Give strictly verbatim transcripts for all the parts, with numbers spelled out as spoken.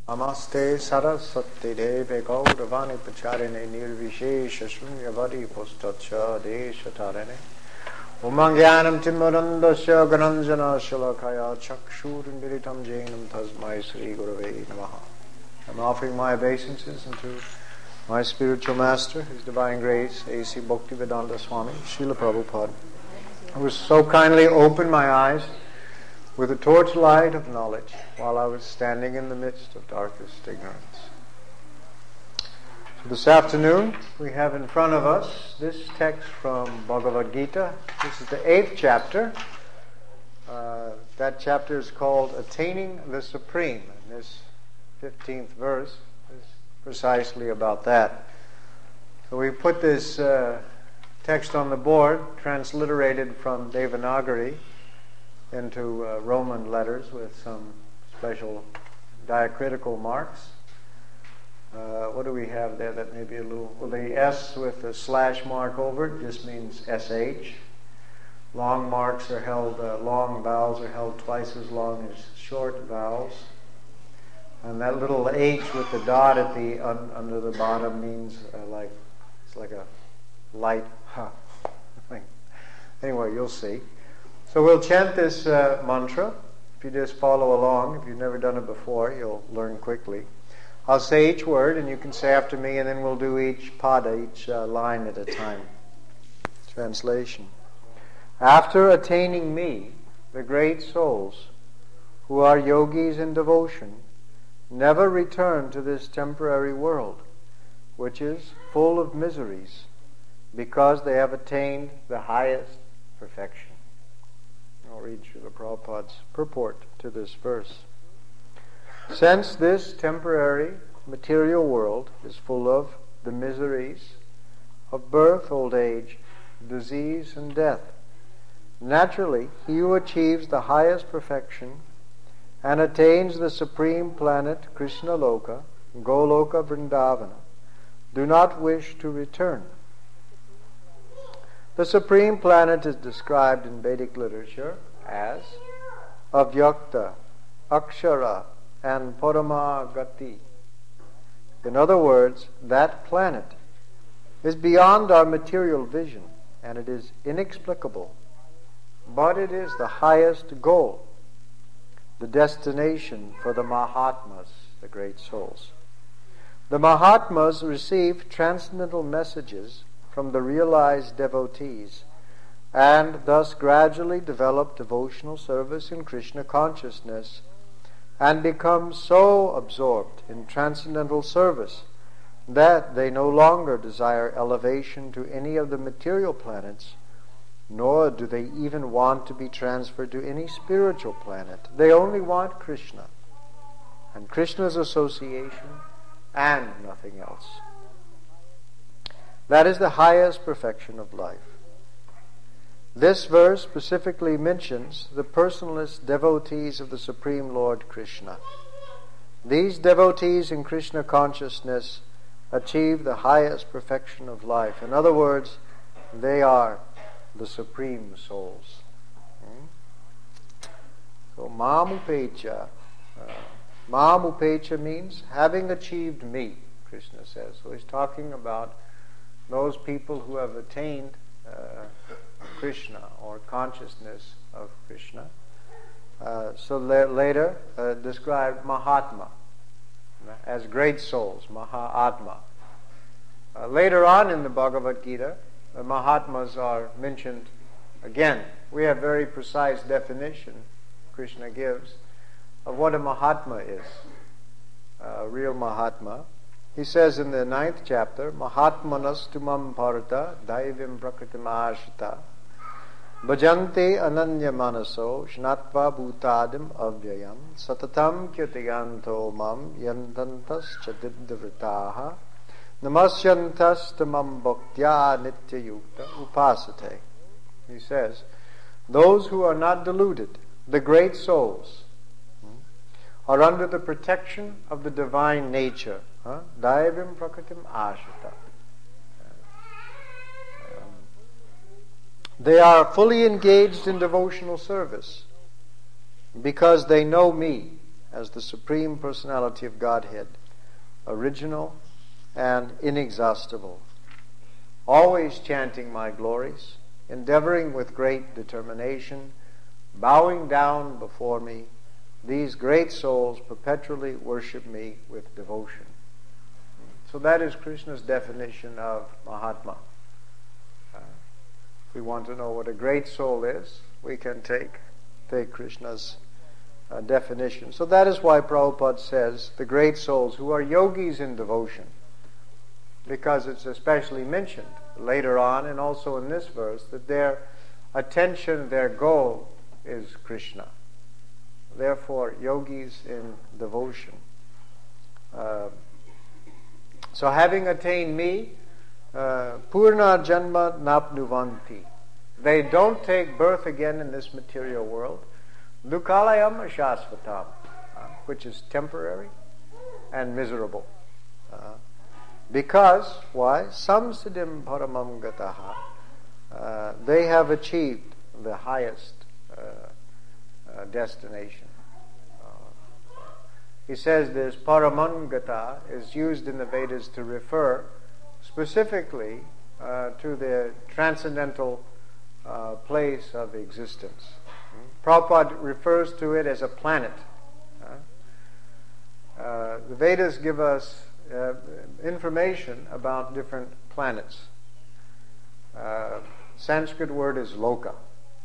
Namaste Saraswati Deve Gauravani Pacharine Nirvishesha Shunyavadi Pustacha Deshatarane Umangyanam Timurandasya Gananjana Shalakaya Chakshurin Viritam Jainam Tasmai Sri Gurave Namaha. I'm offering my obeisances unto my spiritual master, His Divine Grace, A C Bhaktivedanta Swami, Srila Prabhupada, who so kindly opened my eyes with the torchlight of knowledge while I was standing in the midst of darkest ignorance. So this afternoon we have in front of us this text from Bhagavad Gita. This is the eighth chapter. Uh, that chapter is called Attaining the Supreme, and this fifteenth verse is precisely about that. So we put this uh, text on the board, transliterated from Devanagari into uh, Roman letters with some special diacritical marks. Uh, what do we have there that may be a little... Well, the S with the slash mark over it just means S H. Long marks are held, uh, long vowels are held twice as long as short vowels. And that little H with the dot at the un, under the bottom means uh, like, it's like a light ha thing. Anyway, you'll see. So we'll chant this uh, mantra. If you just follow along, if you've never done it before, you'll learn quickly. I'll say each word, and you can say after me, and then we'll do each pada, each uh, line at a time. Translation. After attaining me, the great souls, who are yogis in devotion, never return to this temporary world, which is full of miseries, because they have attained the highest perfection. I'll read Srila Prabhupada's purport to this verse. Since this temporary material world is full of the miseries of birth, old age, disease, and death, naturally he who achieves the highest perfection and attains the supreme planet Krishna Loka, Goloka Vrindavana, do not wish to return. The supreme planet is described in Vedic literature as Avyakta, Akshara, and Paramagati. In other words, that planet is beyond our material vision, and it is inexplicable, but it is the highest goal, the destination for the Mahatmas, the great souls. The Mahatmas receive transcendental messages from the realized devotees and thus gradually develop devotional service in Krishna consciousness and become so absorbed in transcendental service that they no longer desire elevation to any of the material planets, nor do they even want to be transferred to any spiritual planet. They only want Krishna and Krishna's association and nothing else. That is the highest perfection of life. This verse specifically mentions the personalist devotees of the Supreme Lord Krishna. These devotees in Krishna consciousness achieve the highest perfection of life. In other words, they are the supreme souls. Hmm? So, Mamupecha. Uh, Mamupecha means having achieved me, Krishna says. So he's talking about those people who have attained uh, Krishna or consciousness of Krishna. Uh, so la- later uh, described Mahatma as great souls, Mahatma. Uh, later on in the Bhagavad Gita, the Mahatmas are mentioned again. We have very precise definition Krishna gives of what a Mahatma is, a real Mahatma. He says in the ninth chapter, Mahatmanas tumam bharata daivim prakritim ashita bhajante ananya manaso shnatva bhutadim avyayam satatam kyutiyanto mam yantantas chadiddhavritaha namasyantas tamam bhaktya nityayukta upasate. He says, those who are not deluded, the great souls, are under the protection of the divine nature. Daivim prakritim ashita. They are fully engaged in devotional service because they know me as the Supreme Personality of Godhead, original and inexhaustible, always chanting my glories, endeavoring with great determination, bowing down before me, these great souls perpetually worship me with devotion. So that is Krishna's definition of Mahatma. Uh, if we want to know what a great soul is, we can take, take Krishna's uh, definition. So that is why Prabhupada says the great souls who are yogis in devotion, because it's especially mentioned later on and also in this verse that their attention, their goal is Krishna. Therefore, yogis in devotion. Uh, so having attained me, uh, Purna Janma Napnuvanti. They don't take birth again in this material world. Dukalayam Ashasvatam, uh, which is temporary and miserable. Uh, because, why? Samsiddhim Paramam Gataha. Uh, they have achieved the highest uh, uh, destination. Uh, he says this Paramangata is used in the Vedas to refer specifically uh, to the transcendental uh, place of existence. Hmm? Prabhupada refers to it as a planet. Uh, uh, the Vedas give us uh, information about different planets. Uh, Sanskrit word is loka.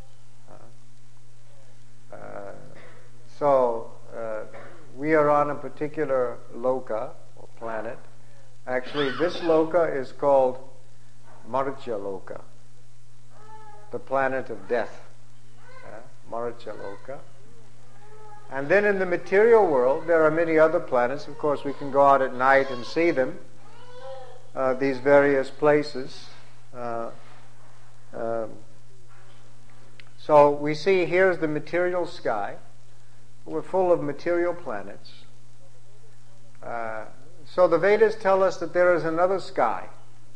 Uh, so uh, we are on a particular loka or planet. Actually, this loka is called Marcha Loka, the planet of death. Uh, Marcha Loka. And then in the material world, there are many other planets. Of course, we can go out at night and see them, uh, these various places. Uh, um, so we see here's the material sky. We're full of material planets. Uh, so the Vedas tell us that there is another sky,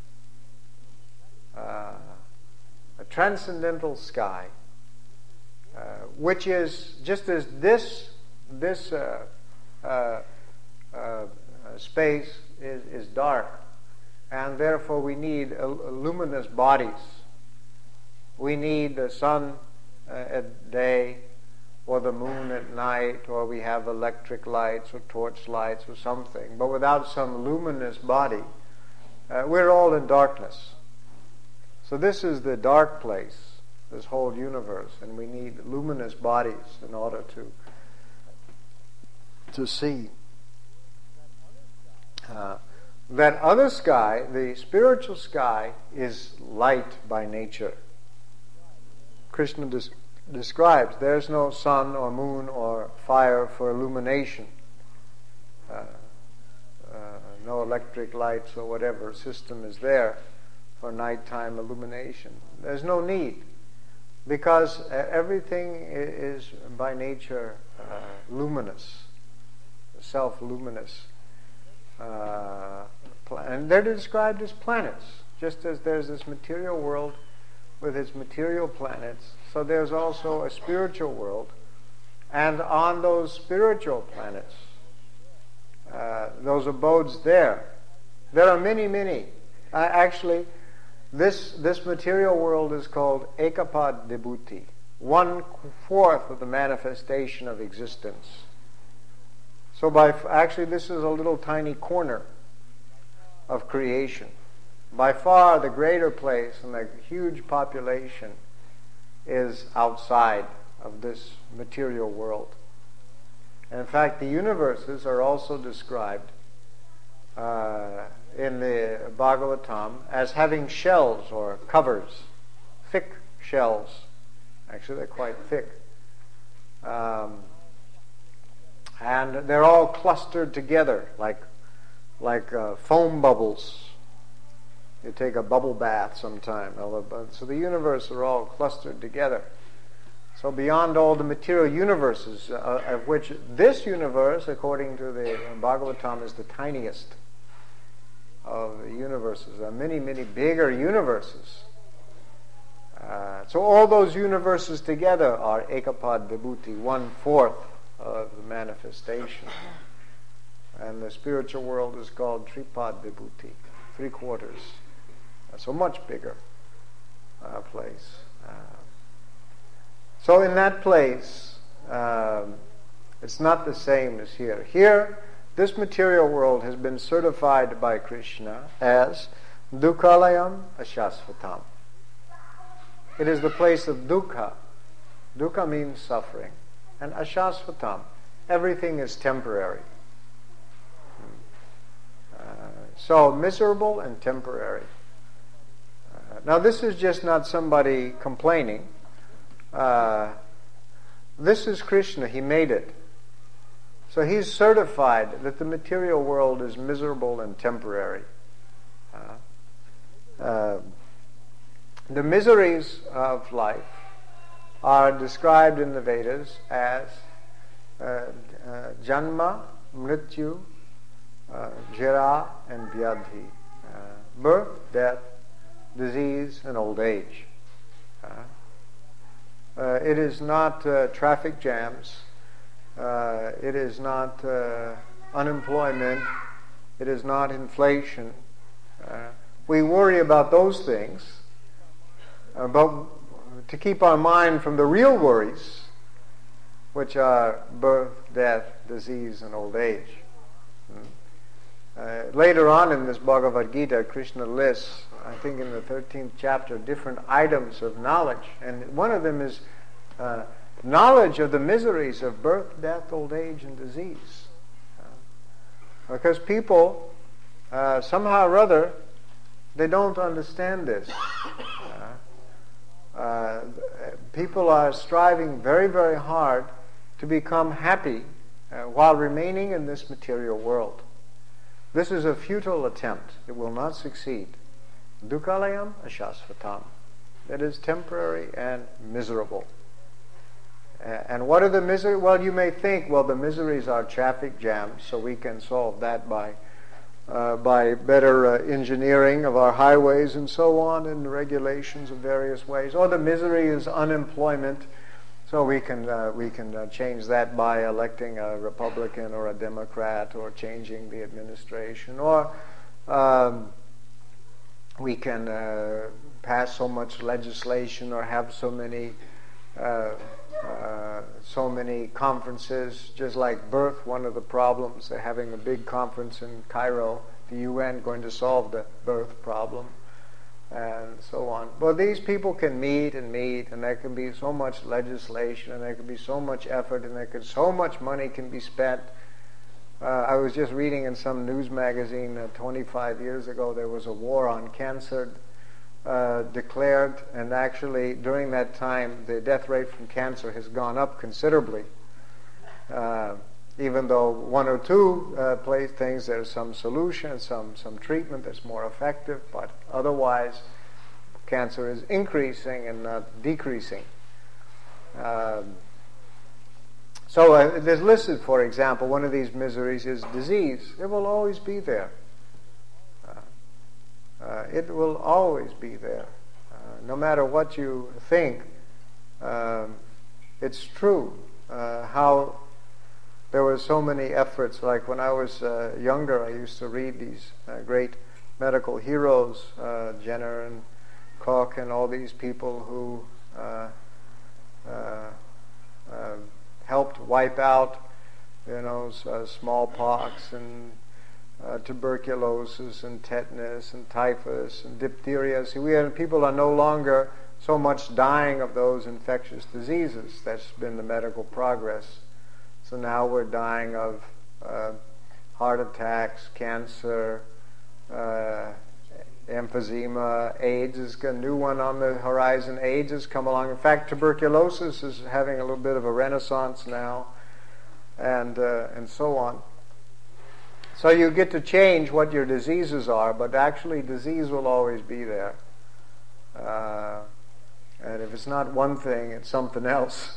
uh, a transcendental sky, uh, which is just as this this uh, uh, uh, space is, is dark, and therefore we need uh, luminous bodies. We need the sun uh, at day, or the moon at night, or we have electric lights or torch lights or something. But without some luminous body, uh, we're all in darkness. So this is the dark place, this whole universe, and we need luminous bodies in order to to see. Uh, that other sky, the spiritual sky, is light by nature. Krishna des- describes there's no sun or moon or fire for illumination. Uh, uh, no electric lights or whatever system is there for nighttime illumination. There's no need, because everything is by nature uh, luminous, self-luminous. Uh, and they're described as planets, just as there's this material world with its material planets, so there's also a spiritual world. And on those spiritual planets, uh, those abodes there, there are many, many. Uh, actually, this this material world is called Ekapad Vibhuti, one fourth of the manifestation of existence. So by actually, this is a little tiny corner of creation. By far, the greater place and the huge population is outside of this material world. And in fact, the universes are also described uh, in the Bhagavatam as having shells or covers, thick shells. Actually, they're quite thick. Um, and they're all clustered together like, like uh, foam bubbles. You take a bubble bath sometime. So the universe are all clustered together. So beyond all the material universes, uh, of which this universe, according to the Bhagavatam, is the tiniest of the universes. There are many, many bigger universes. Uh, so all those universes together are Ekapad Vibhuti, one-fourth of the manifestation. And the spiritual world is called Tripad Vibhuti, three quarters. So much bigger uh, place. Uh, so in that place, um, it's not the same as here. Here, this material world has been certified by Krishna as Dukhalayam Ashasvatam. It is the place of dukkha. Dukkha means suffering. And Ashasvatam, everything is temporary. Uh, so miserable and temporary. Uh, now this is just not somebody complaining. Uh, this is Krishna. He made it. So he's certified that the material world is miserable and temporary. Uh, uh, the miseries of life are described in the Vedas as uh, uh, Janma, Mrityu, uh, Jara, and Vyadhi. Uh, birth, death, disease, and old age. Uh, uh, it is not uh, traffic jams. Uh, it is not uh, unemployment. It is not inflation. Uh, we worry about those things, uh, but to keep our mind from the real worries, which are birth, death, disease, and old age. Uh, later on in this Bhagavad Gita, Krishna lists, I think in the thirteenth chapter, different items of knowledge, and one of them is uh, knowledge of the miseries of birth, death, old age, and disease. Uh, because people, uh, somehow or other, they don't understand this. Uh, uh, people are striving very, very hard to become happy uh, while remaining in this material world. This is a futile attempt. It will not succeed. Dukhalayam Ashasvatam. It is temporary and miserable. And what are the miseries? Well, you may think, well, the miseries are traffic jams, so we can solve that by uh, by better uh, engineering of our highways and so on, and regulations of various ways. Or the misery is unemployment, so we can uh, we can uh, change that by electing a Republican or a Democrat, or changing the administration, or um, we can uh, pass so much legislation, or have so many. Uh, Uh, so many conferences, just like birth, one of the problems. They're having a big conference in Cairo, the U N going to solve the birth problem, and so on. But these people can meet and meet, and there can be so much legislation, and there can be so much effort, and there can so much money can be spent. Uh, I was just reading in some news magazine uh, twenty-five years ago, there was a war on cancer Uh, declared, and actually during that time the death rate from cancer has gone up considerably. Uh, even though one or two uh, place things, there's some solution, some some treatment that's more effective, but otherwise cancer is increasing and not decreasing. Um, so uh, there's listed, for example, one of these miseries is disease. It will always be there. Uh, it will always be there. Uh, no matter what you think, um, it's true. Uh, how there were so many efforts, like when I was uh, younger, I used to read these uh, great medical heroes, uh, Jenner and Koch and all these people who uh, uh, uh, helped wipe out, you know, uh, smallpox and Uh, tuberculosis and tetanus and typhus and diphtheria. See, we have, people are no longer so much dying of those infectious diseases. That's been the medical progress. So now we're dying of uh, heart attacks, cancer, uh, emphysema, AIDS is a new one on the horizon. AIDS has come along. In fact, tuberculosis is having a little bit of a renaissance now, and uh, and so on. So you get to change what your diseases are, but actually disease will always be there. Uh, and if it's not one thing, it's something else.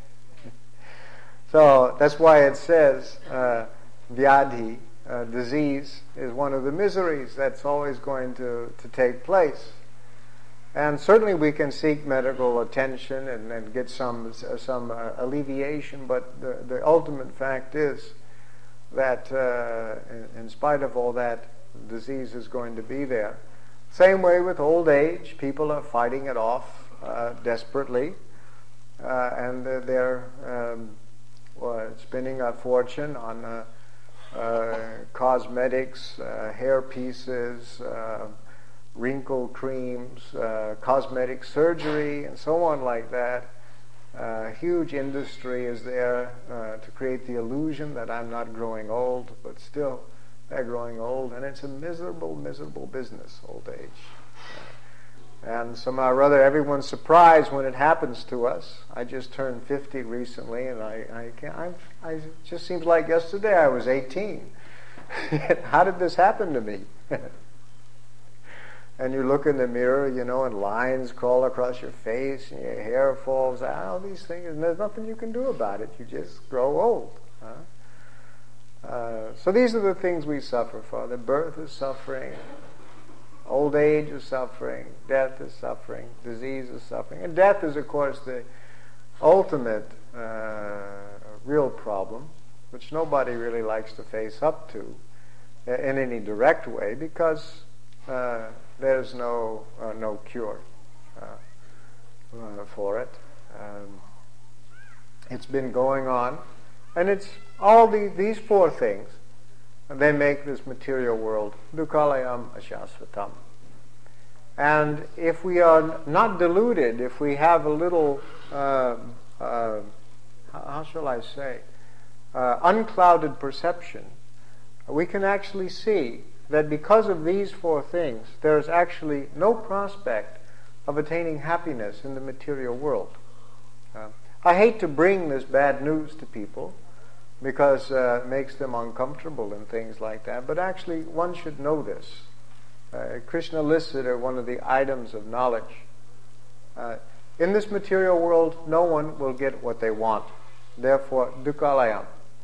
So that's why it says uh, Vyadhi, uh, disease, is one of the miseries that's always going to, to take place. And certainly we can seek medical attention and, and get some some uh, alleviation, but the, the ultimate fact is that uh, in, in spite of all that, disease is going to be there. Same way with old age. People are fighting it off uh, desperately, uh, and they're um, well, spending a fortune on uh, uh, cosmetics, uh, hair pieces, uh, wrinkle creams, uh, cosmetic surgery, and so on like that. Uh, huge industry is there uh, to create the illusion that I'm not growing old, but still they're growing old, and it's a miserable, miserable business, old age. Uh, and somehow or other, everyone's surprised when it happens to us. I just turned fifty recently, and I, I can't, I'm, I, it just seems like yesterday I was eighteen. How did this happen to me? And you look in the mirror, you know, and lines crawl across your face, and your hair falls out, all these things, and there's nothing you can do about it. You just grow old. Huh? Uh, so these are the things we suffer for. The birth is suffering, old age is suffering, death is suffering, disease is suffering. And death is, of course, the ultimate uh, real problem, which nobody really likes to face up to in any direct way, because uh, there's no uh, no cure uh, uh, for it. Um, it's been going on, and it's all the, these four things. They make this material world dukkhalayam ashasvatam. And if we are not deluded, if we have a little, uh, uh, how shall I say, uh, unclouded perception, we can actually see that because of these four things, there is actually no prospect of attaining happiness in the material world. Uh, I hate to bring this bad news to people because uh, it makes them uncomfortable and things like that, but actually one should know this. Uh, Krishna listed as one of the items of knowledge. Uh, in this material world, no one will get what they want. Therefore, dukkhalayam.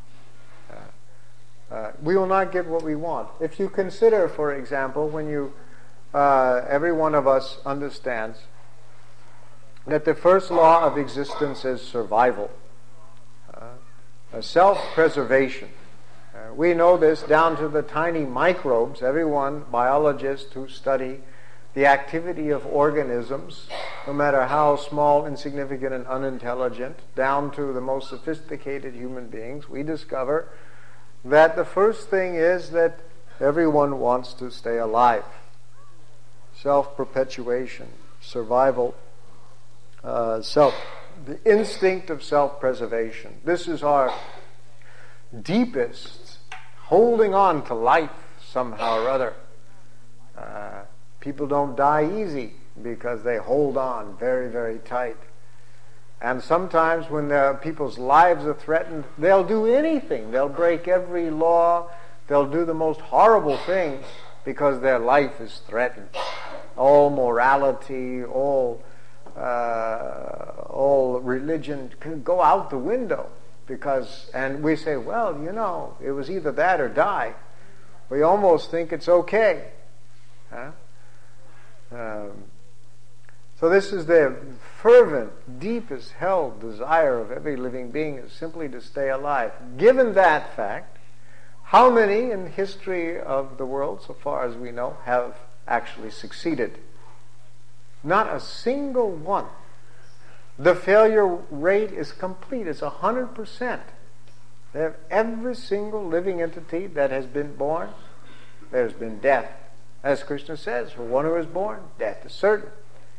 Uh, we will not get what we want. If you consider, for example, when you, uh, every one of us understands that the first law of existence is survival, uh, self-preservation. Uh, we know this down to the tiny microbes. Everyone, biologists who study the activity of organisms, no matter how small, insignificant, and unintelligent, down to the most sophisticated human beings, we discover that the first thing is that everyone wants to stay alive. Self-perpetuation, survival, uh, self, the instinct of self-preservation. This is our deepest holding on to life somehow or other. Uh, people don't die easy because they hold on very, very tight. And sometimes when the, people's lives are threatened, they'll do anything. They'll break every law. They'll do the most horrible things because their life is threatened. All morality, all uh, all religion can go out the window because, and we say, well, you know, it was either that or die. We almost think it's okay. Huh? Um, So this is the fervent, deepest held desire of every living being, is simply to stay alive. Given that fact, how many in the history of the world, so far as we know, have actually succeeded? Not a single one. The failure rate is complete. It's one hundred percent. They have every single living entity that has been born, there's been death. As Krishna says, for one who is born, death is certain.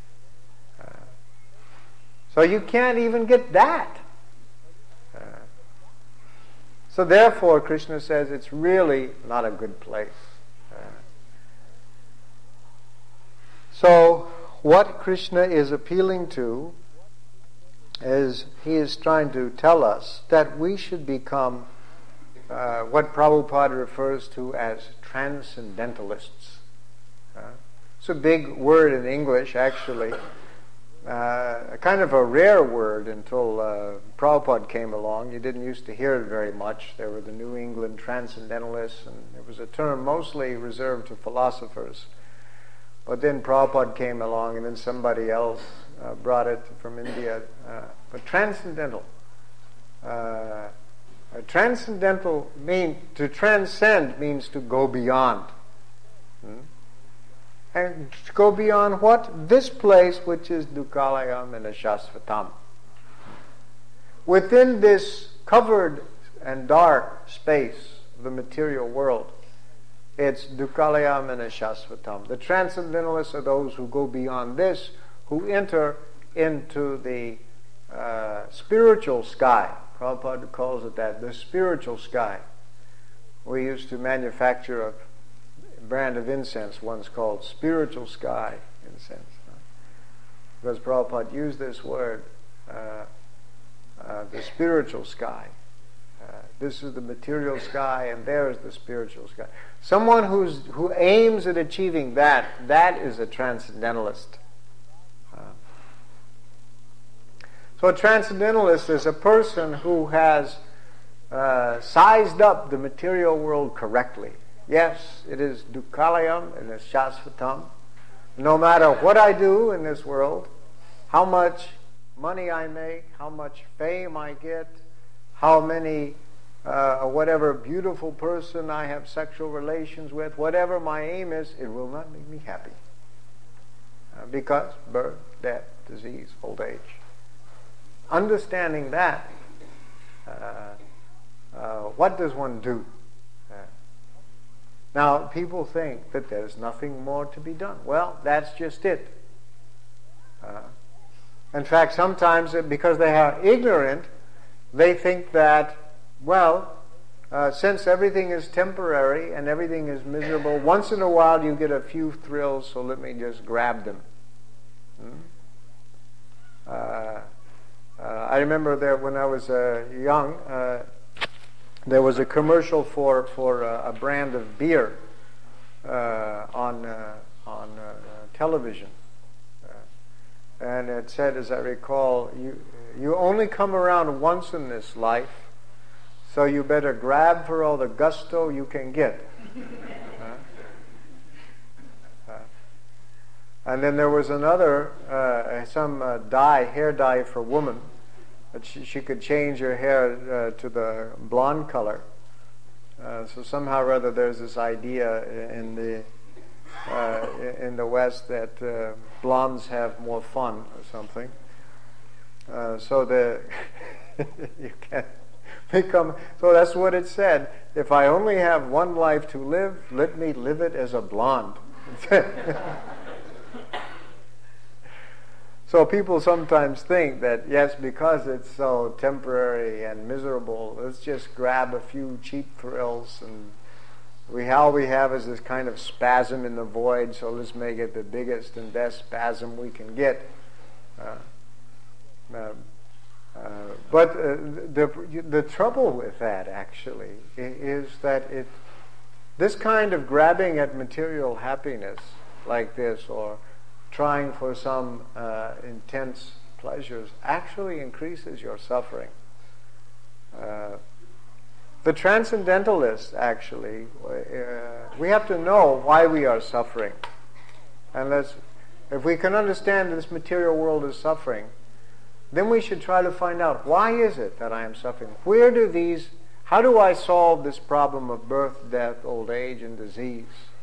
So you can't even get that. Uh, so therefore, Krishna says it's really not a good place. Uh, so what Krishna is appealing to is he is trying to tell us that we should become uh, what Prabhupada refers to as transcendentalists. Uh, it's a big word in English, actually. Uh, a kind of a rare word until uh, Prabhupada came along. You didn't used to hear it very much. There were the New England Transcendentalists, and it was a term mostly reserved to philosophers. But then Prabhupada came along, and then somebody else uh, brought it from India. Uh, but transcendental. Uh, transcendental mean to transcend means to go beyond. Hmm? And to go beyond what? This place, which is Dukkalayam and Ashasvatam. Within this covered and dark space of the material world, it's Dukkalayam and Ashasvatam. The transcendentalists are those who go beyond this, who enter into the uh, spiritual sky. Prabhupada calls it that, the spiritual sky. We used to manufacture a brand of incense once called spiritual sky incense. Because Prabhupada used this word, uh, uh, the spiritual sky. Uh, this is the material sky, and there is the spiritual sky. Someone who's who aims at achieving that, that is a transcendentalist. Uh, so a transcendentalist is a person who has uh, sized up the material world correctly. Yes, it is Dukkalayam and it's Shasvatam. No matter what I do in this world, how much money I make, how much fame I get, how many, uh, whatever beautiful person I have sexual relations with, whatever my aim is, it will not make me happy. Uh, because birth, death, disease, old age. Understanding that, uh, uh, what does one do? Uh, now, people think that there's nothing more to be done. Well, that's just it. Uh, in fact, sometimes because they are ignorant, they think that, well, uh, since everything is temporary and everything is miserable, once in a while you get a few thrills, so let me just grab them. Hmm? Uh, uh, I remember that when I was uh, young, uh, there was a commercial for for uh, a brand of beer uh, on uh, on uh, television, uh, and it said, as I recall, you you only come around once in this life, so you better grab for all the gusto you can get. uh, uh, and then there was another uh, some uh, dye, hair dye for women. That she, she could change her hair uh, to the blonde color. Uh, so somehow or other, there's this idea in the uh, in the West that uh, blondes have more fun or something. Uh, so the you can become. So that's what it said. If I only have one life to live, let me live it as a blonde. So people sometimes think that, yes, because it's so temporary and miserable, let's just grab a few cheap thrills, and we all we have is this kind of spasm in the void, so let's make it the biggest and best spasm we can get. Uh, uh, uh, but uh, the the trouble with that, actually, is that it this kind of grabbing at material happiness like this, or trying for some uh, intense pleasures, actually increases your suffering. Uh, the transcendentalists, actually, uh, we have to know why we are suffering. And let's, if we can understand this material world is suffering, then we should try to find out, why is it that I am suffering? Where do these, how do I solve this problem of birth, death, old age, and disease?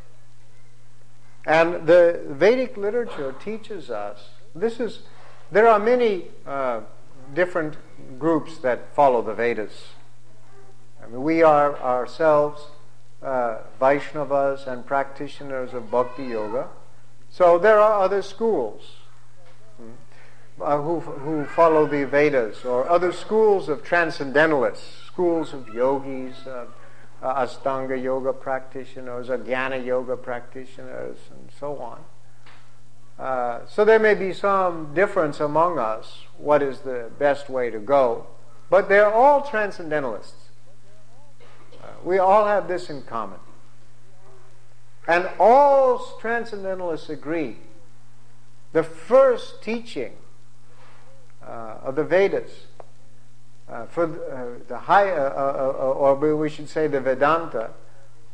And the Vedic literature teaches us, this is, there are many uh, different groups that follow the Vedas. I mean, we are ourselves uh, Vaishnavas and practitioners of Bhakti Yoga. So there are other schools hmm, uh, who, who follow the Vedas, or other schools of transcendentalists, schools of yogis, uh, Uh, Astanga yoga practitioners, or Jnana yoga practitioners, and so on. Uh, so there may be some difference among us, what is the best way to go, but they're all transcendentalists. Uh, we all have this in common. And all transcendentalists agree. The first teaching uh, of the Vedas, Uh, for uh, the high, uh, uh, uh, or we should say the Vedanta,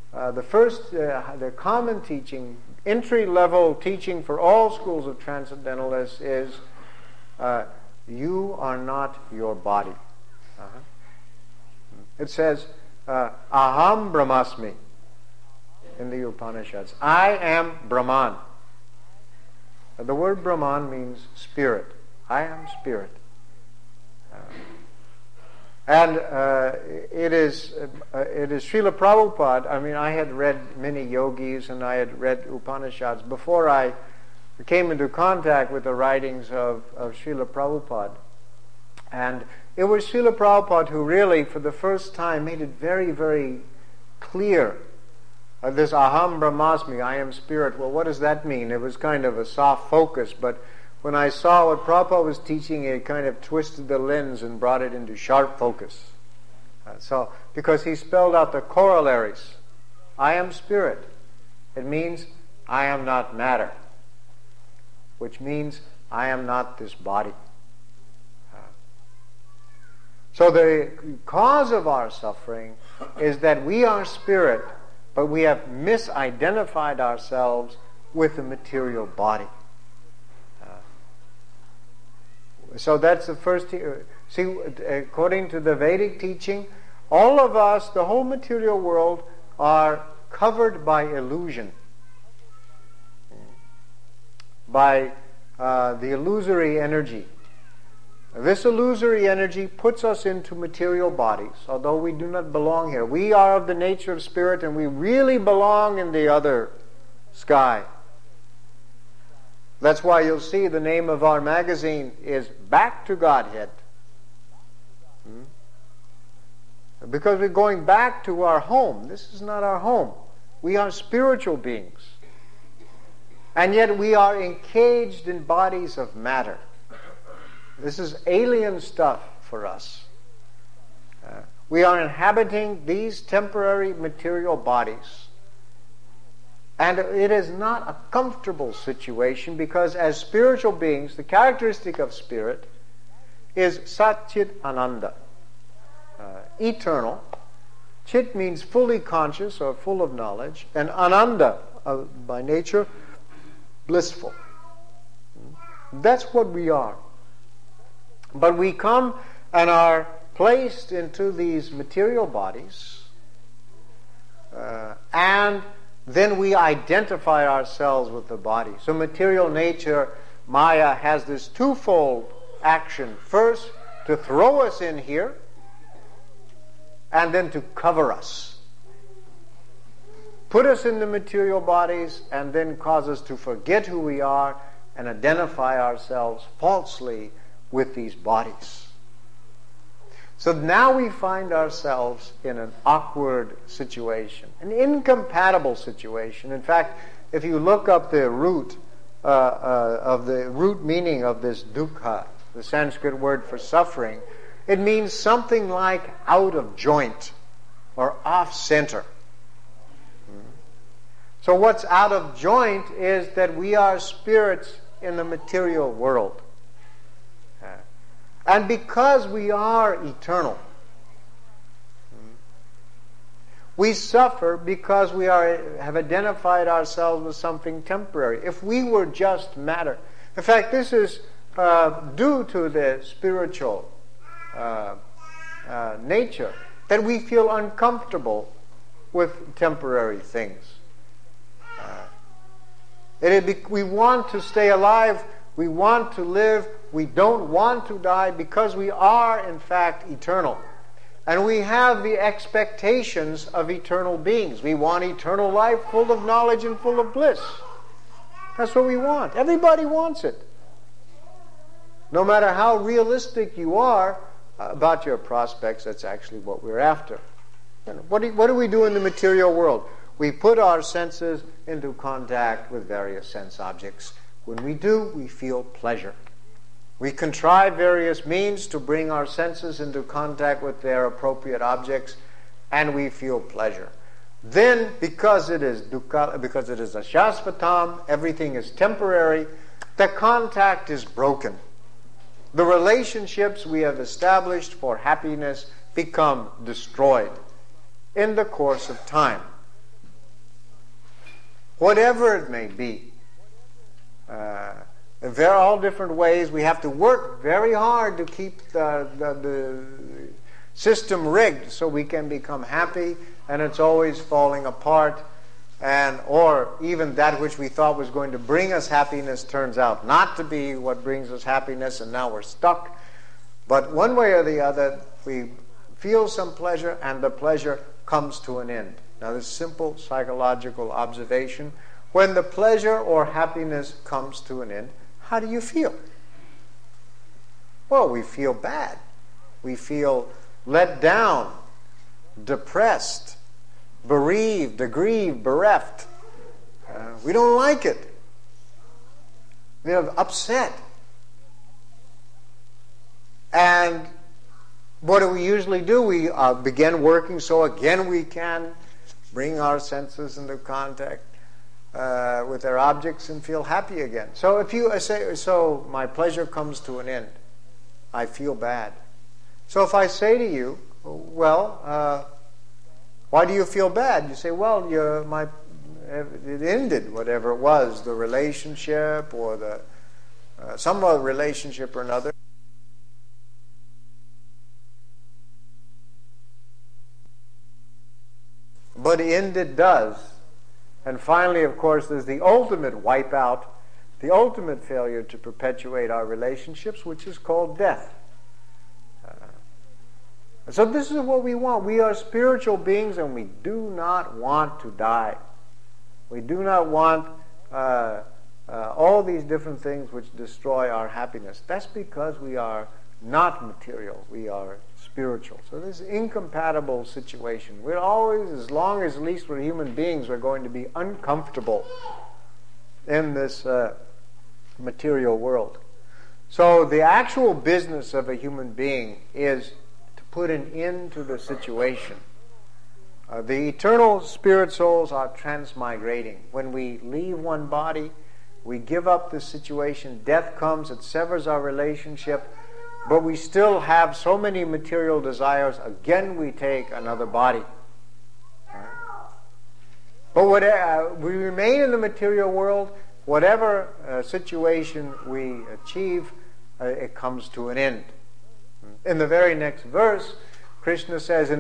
uh, the first, uh, the common teaching, entry-level teaching for all schools of Transcendentalists is uh, you are not your body. Uh-huh. It says, uh, Aham Brahmasmi in the Upanishads. I am Brahman. The word Brahman means spirit. I am spirit. Uh, and uh, it is uh, it is Srila Prabhupada. I mean, I had read many yogis and I had read Upanishads before I came into contact with the writings of, of Srila Prabhupada. And it was Srila Prabhupada who really, for the first time, made it very, very clear. Uh, this Aham Brahmasmi, I am spirit. Well, what does that mean? It was kind of a soft focus, but when I saw what Prabhupada was teaching, it kind of twisted the lens and brought it into sharp focus. Uh, so, because he spelled out the corollaries. I am spirit. It means I am not matter, which means I am not this body. Uh, so the cause of our suffering is that we are spirit, but we have misidentified ourselves with the material body. Uh, so that's the first. Te- See, according to the Vedic teaching, all of us, the whole material world, are covered by illusion, by uh, the illusory energy. This illusory energy puts us into material bodies, although we do not belong here. We are of the nature of spirit, and we really belong in the other sky. That's why you'll see the name of our magazine is Back to Godhead. Hmm? Because we're going back to our home. This is not our home. We are spiritual beings. And yet we are encaged in bodies of matter. This is alien stuff for us. Uh, we are inhabiting these temporary material bodies. And it is not a comfortable situation, because as spiritual beings, the characteristic of spirit is Sat Chit Ananda, uh, eternal. Chit means fully conscious or full of knowledge, and Ananda, uh, by nature, blissful. That's what we are. But we come and are placed into these material bodies, uh, and then we identify ourselves with the body. So material nature, Maya, has this twofold action. First, to throw us in here, and then to cover us. Put us in the material bodies, and then cause us to forget who we are and identify ourselves falsely with these bodies. So now we find ourselves in an awkward situation, an incompatible situation. In fact, if you look up the root uh, uh, of the root meaning of this dukkha, the Sanskrit word for suffering, it means something like out of joint or off center. So what's out of joint is that we are spirits in the material world. And because we are eternal, we suffer because we are have identified ourselves with something temporary. If we were just matter, in fact, this is uh, due to the spiritual uh, uh, nature, that we feel uncomfortable with temporary things. Uh, it, it, we want to stay alive. We want to live. We don't want to die, because we are, in fact, eternal. And we have the expectations of eternal beings. We want eternal life full of knowledge and full of bliss. That's what we want. Everybody wants it. No matter how realistic you are about your prospects, that's actually what we're after. What do, what do we do in the material world? We put our senses into contact with various sense objects. When we do, we feel pleasure. We contrive various means to bring our senses into contact with their appropriate objects, and we feel pleasure. Then, because it is dukkha, because it is ashasvatam, everything is temporary, the contact is broken. The relationships we have established for happiness become destroyed in the course of time. whatever it may be. Uh, there are all different ways. We have to work very hard to keep the, the, the system rigged so we can become happy, and it's always falling apart. And or even that which we thought was going to bring us happiness turns out not to be what brings us happiness, and now we're stuck. But one way or the other, we feel some pleasure, and the pleasure comes to an end. Now, this simple psychological observation: when the pleasure or happiness comes to an end, how do you feel? Well, we feel bad. We feel let down, depressed, bereaved, aggrieved, bereft. Uh, we don't like it. We're upset. And what do we usually do? We uh, begin working so again we can bring our senses into contact uh, with their objects and feel happy again. So if you say, so my pleasure comes to an end, I feel bad. So if I say to you, well, uh, why do you feel bad? You say, well, you're, my, it ended, whatever it was, the relationship or the uh, some other relationship or another. But end it does. And finally, of course, there's the ultimate wipeout, the ultimate failure to perpetuate our relationships, which is called death. So this is what we want. We are spiritual beings, and we do not want to die. We do not want uh, uh, all these different things which destroy our happiness. That's because we are not material. We are spiritual. So this is an incompatible situation. We're always, as long as at least we're human beings, we're going to be uncomfortable in this uh, material world. So the actual business of a human being is put an end to the situation. Uh, the eternal spirit souls are transmigrating. When we leave one body, we give up the situation. Death comes, it severs our relationship, but we still have so many material desires. Again, we take another body. Right? But what, uh, we remain in the material world. Whatever uh, situation we achieve, uh, it comes to an end. In the very next verse, Krishna says, in